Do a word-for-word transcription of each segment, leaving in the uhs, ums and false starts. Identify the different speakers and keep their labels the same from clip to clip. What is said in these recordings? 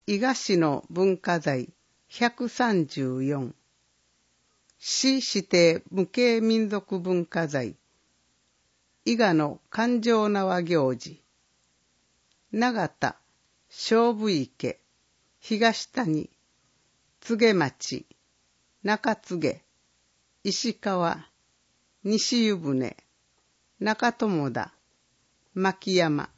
Speaker 1: 伊賀市の文化財ひゃくさんじゅうよん、市指定無形民族文化財、伊賀の環状縄行事、長田、菖蒲池、東谷、柘町、中柘、石川、西湯船、中友田、牧山。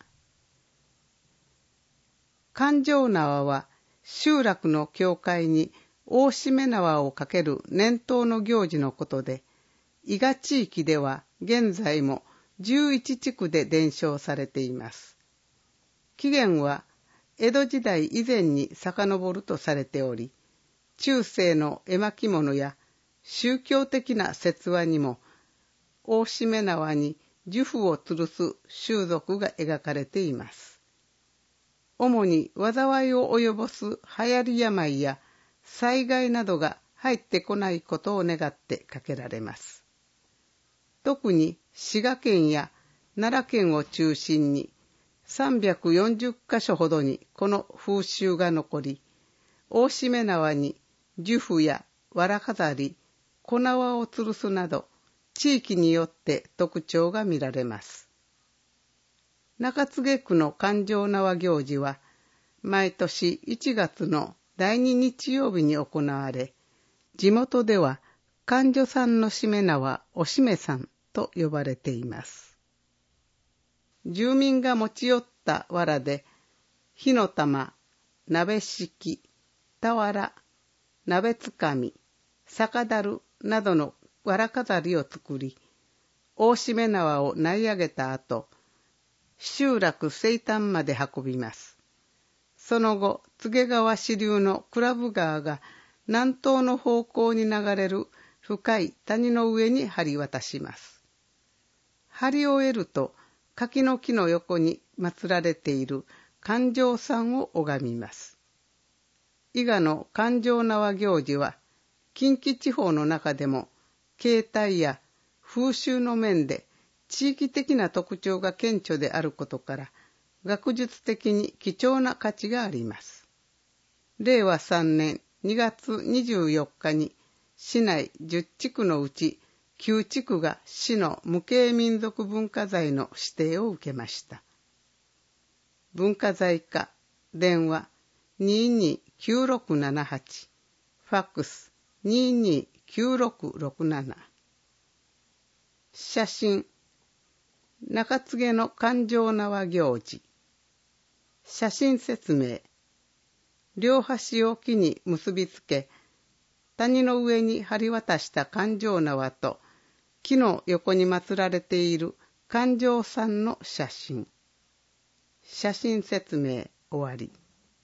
Speaker 1: 環状縄は集落の境界に大しめ縄をかける年頭の行事のことで、伊賀地域では現在もじゅういち地区で伝承されています。起源は江戸時代以前に遡るとされており、中世の絵巻物や宗教的な説話にも大しめ縄に呪符を吊るす習俗が描かれています。主に災いを及ぼす流行り病や災害などが入ってこないことを願ってかけられます。特に滋賀県や奈良県を中心にさんびゃくよんじゅっかしょほどにこの風習が残り、大しめ縄に呪符や藁飾り、小縄を吊るすなど地域によって特徴が見られます。中柘区の環状縄行事は毎年いちがつのだいに日曜日に行われ、地元では環状さんのしめ縄おしめさんと呼ばれています。住民が持ち寄った藁で火の玉、鍋敷、俵、鍋つかみ、酒樽などの藁飾りを作り、大しめ縄を投げ上げた後、集落西端まで運びます。その後、柘川支流の倉部川が南東の方向に流れる深い谷の上に張り渡します。張り終えると、柿の木の横に祀られている環状さんを拝みます。伊賀の環状縄行事は、近畿地方の中でも、形態や風習の面で地域的な特徴が顕著であることから、学術的に貴重な価値があります。れいわさんねんにがつにじゅうよっかに市内じゅっちくのうちきゅうちくが市の無形民族文化財の指定を受けました。文化財課、電話にーにーきゅうろくななはち、ファックスにーにーきゅうろくろくなな。写真、中柘の環状縄行事。写真説明。両端を木に結びつけ、谷の上に張り渡した環状縄と木の横に祀られている環状さんの写真。写真説明終わり。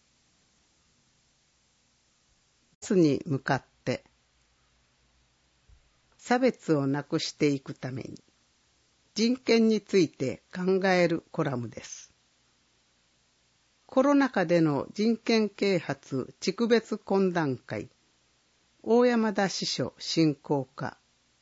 Speaker 1: 夏に向かって差別をなくしていくために人権について考えるコラムです。コロナ禍での人権啓発地区別懇談会、大山田支所振興課。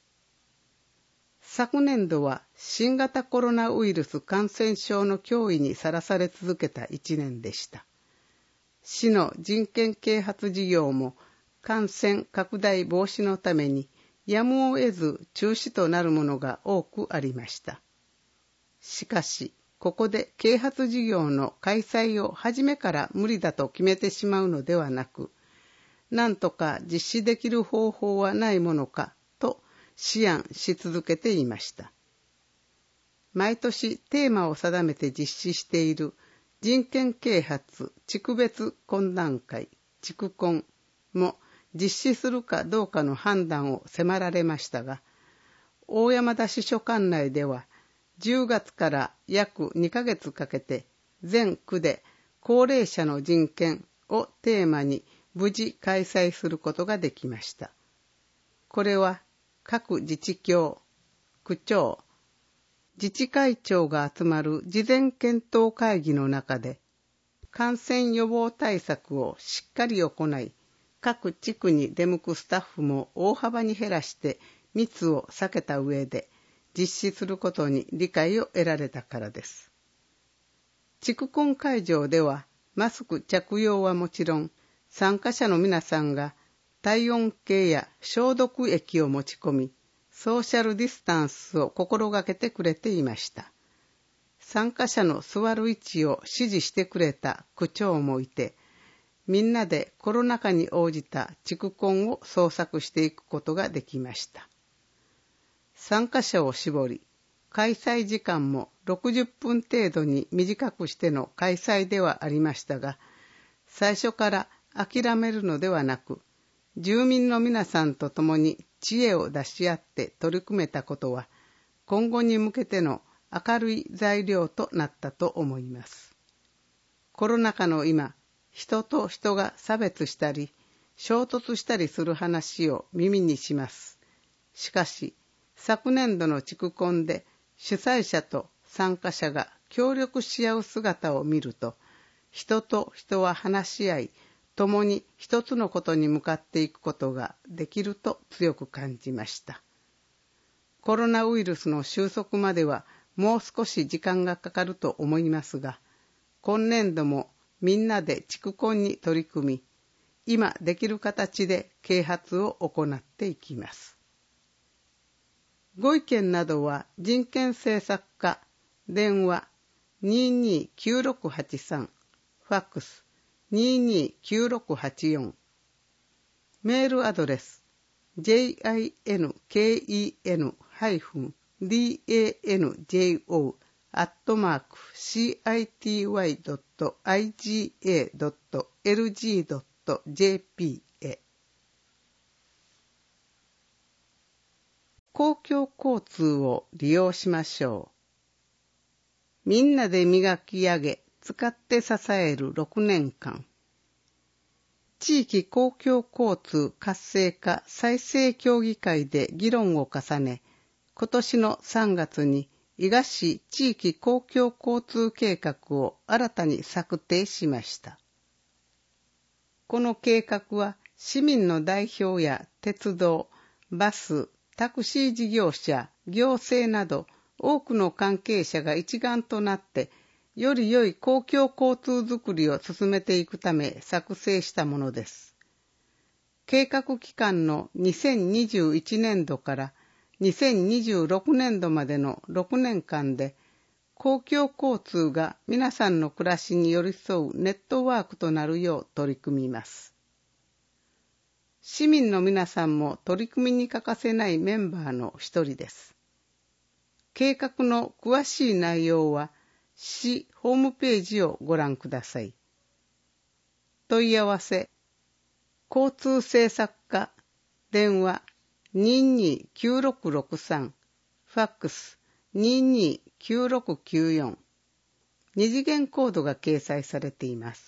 Speaker 1: 昨年度は新型コロナウイルス感染症の脅威にさらされ続けた一年でした。市の人権啓発事業も感染拡大防止のためにやむを得ず中止となるものが多くありました。しかし、ここで啓発事業の開催を初めから無理だと決めてしまうのではなく、なんとか実施できる方法はないものかと思案し続けていました。毎年テーマを定めて実施している人権啓発地区別懇談会、地区懇も実施するかどうかの判断を迫られましたが、大山田支所管内ではじゅうがつから約にかげつかけて全区で高齢者の人権をテーマに無事開催することができました。これは各自治協、区長、自治会長が集まる事前検討会議の中で感染予防対策をしっかり行い、各地区に出向くスタッフも大幅に減らして密を避けた上で実施することに理解を得られたからです。地区懇会場ではマスク着用はもちろん、参加者の皆さんが体温計や消毒液を持ち込み、ソーシャルディスタンスを心がけてくれていました。参加者の座る位置を指示してくれた区長もいて、みんなでコロナ禍に応じた畜根を創作していくことができました。参加者を絞り、開催時間もろくじゅっぷん程度に短くしての開催ではありましたが、最初から諦めるのではなく、住民の皆さんと共に知恵を出し合って取り組めたことは、今後に向けての明るい材料となったと思います。コロナ禍の今、人と人が差別したり、衝突したりする話を耳にします。しかし、昨年度の畜根で主催者と参加者が協力し合う姿を見ると、人と人は話し合い、共に一つのことに向かっていくことができると強く感じました。コロナウイルスの収束まではもう少し時間がかかると思いますが、今年度もみんなで畜根に取り組み、今できる形で啓発を行っていきます。ご意見などは人権政策課電話 にーにーきゅうろくはちさん ファックス にーにーきゅうろくはちよん、メールアドレス ジェイアイエヌケーイーエヌ ハイフン ディーエーエヌジェイオー アットマーク シーアイティーワイ ドット アイジーエー ドット エルジー ドット ジェーピー へ。公共交通を利用しましょう。みんなで磨き上げ、使って支えるろくねんかん。地域公共交通活性化再生協議会で議論を重ね、今年のさんがつに伊賀市地域公共交通計画を新たに策定しました。この計画は市民の代表や鉄道、バス、タクシー事業者、行政など多くの関係者が一丸となってより良い公共交通づくりを進めていくため作成したものです。計画期間のにせんにじゅういちねんどからにせんにじゅうろくねんどまでのろくねんかんで公共交通が皆さんの暮らしに寄り添うネットワークとなるよう取り組みます。市民の皆さんも取り組みに欠かせないメンバーの一人です。計画の詳しい内容は市ホームページをご覧ください。問い合わせ、交通政策課、電話 にーにーきゅうろくろくさん、ファックス にーにーきゅうろくきゅうよん、二次元コードが掲載されています。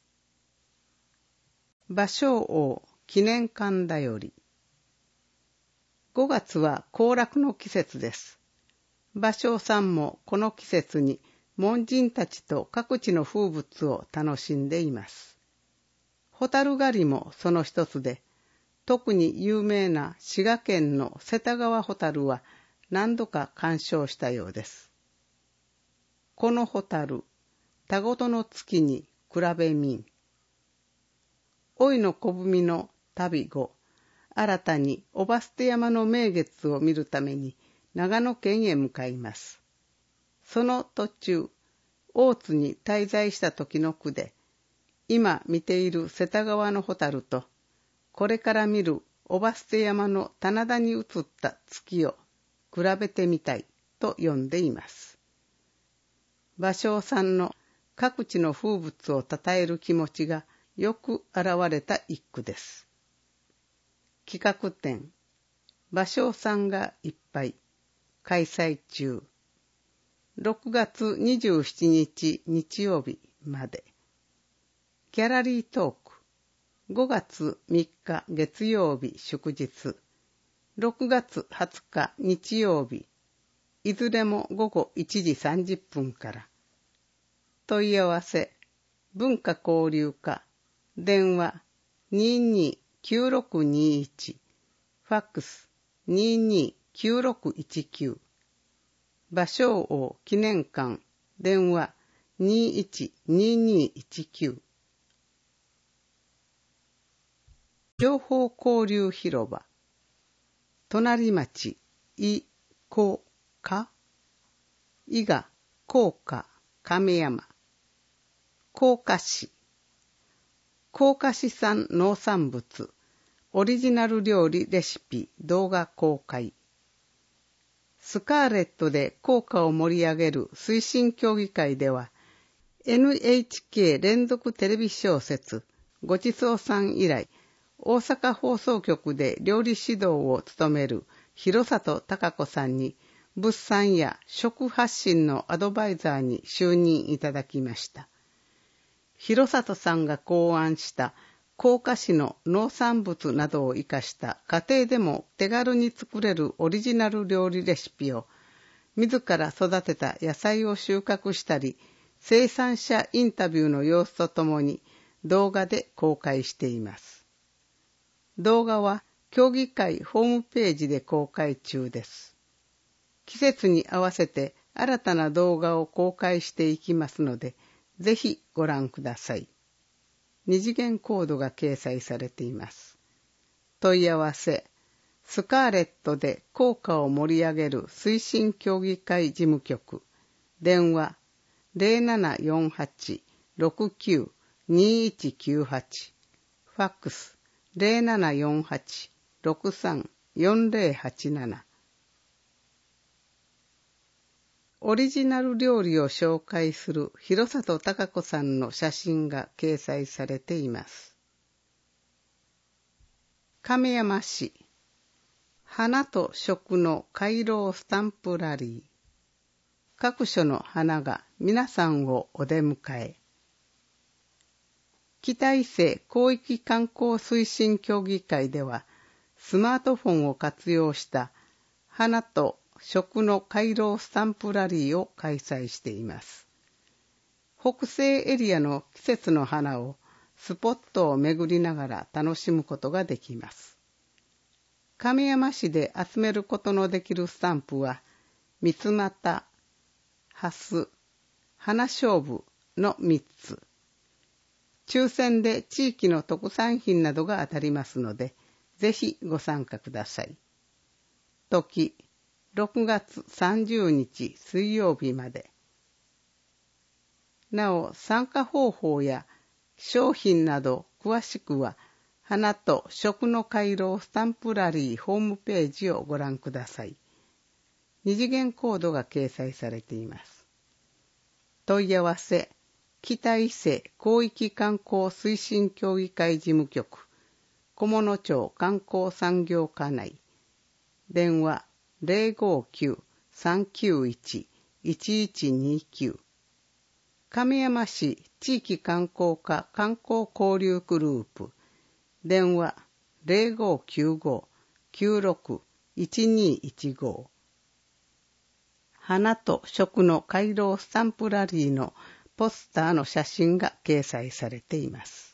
Speaker 1: 芭蕉王記念館だより。ごがつは行楽の季節です。芭蕉さんもこの季節に門人たちと各地の風物を楽しんでいます。蛍狩りもその一つで、特に有名な滋賀県の瀬田川蛍は何度か鑑賞したようです。この蛍、田ごとの月に比べみん。おいの小文の旅後、新たにおばすて山の名月を見るために長野県へ向かいます。その途中、大津に滞在した時の句で、今見ている瀬田川の蛍と、これから見るおばすて山の棚田に映った月を比べてみたいと読んでいます。芭蕉さんの各地の風物を称える気持ちがよく現れた一句です。企画展、芭蕉さんがいっぱい、開催中。ろくがつにじゅうしちにち日曜日まで。ギャラリートーク、ごがつみっか月曜日祝日、ろくがつはつか日曜日、いずれもごごいちじさんじゅっぷんから。問い合わせ、文化交流課、電話 にーにーきゅうろくにいち、ファックス にーにーきゅうろくいちきゅう、芭蕉王記念館、電話にいちににいちきゅう。情報交流広場。隣町、い、こ、か。伊賀、甲賀、亀山。甲賀市。甲賀市産農産物、オリジナル料理レシピ動画公開。スカーレットで校歌を盛り上げる推進協議会では、エヌエイチケー 連続テレビ小説、ごちそうさん以来、大阪放送局で料理指導を務める広里貴子さんに、物産や食発信のアドバイザーに就任いただきました。広里さんが考案した甲賀市の農産物などを生かした家庭でも手軽に作れるオリジナル料理レシピを、自ら育てた野菜を収穫したり、生産者インタビューの様子とともに動画で公開しています。動画は協議会ホームページで公開中です。季節に合わせて新たな動画を公開していきますので、ぜひご覧ください。二次元コードが掲載されています。問い合わせ、スカーレットで校歌を盛り上げる推進協議会事務局、電話 ゼロななよんはち ろくきゅう にいちきゅうはち、ファックス ゼロななよんはち ろくさん よんゼロはちなな。オリジナル料理を紹介する広里貴子さんの写真が掲載されています。亀山市、花と食の回廊スタンプラリー。各所の花が皆さんをお出迎え。北伊勢広域観光推進協議会では、スマートフォンを活用した花と食の回廊スタンプラリーを開催しています。北西エリアの季節の花をスポットを巡りながら楽しむことができます。亀山市で集めることのできるスタンプは、三つ股、ハス、花勝負のみっつ。抽選で地域の特産品などが当たりますので、ぜひご参加ください。時、ろくがつさんじゅうにち水曜日まで。なお、参加方法や商品など詳しくは、花と食の回廊スタンプラリーホームページをご覧ください。二次元コードが掲載されています。問い合わせ、北伊勢広域観光推進協議会事務局、菰野町観光産業課内、電話ゼロごきゅう さんきゅういち いちいちにきゅう、亀山市地域観光課観光交流グループ、電話ゼロごきゅうご きゅうろく いちにいちご、花と食の回廊スタンプラリーのポスターの写真が掲載されています。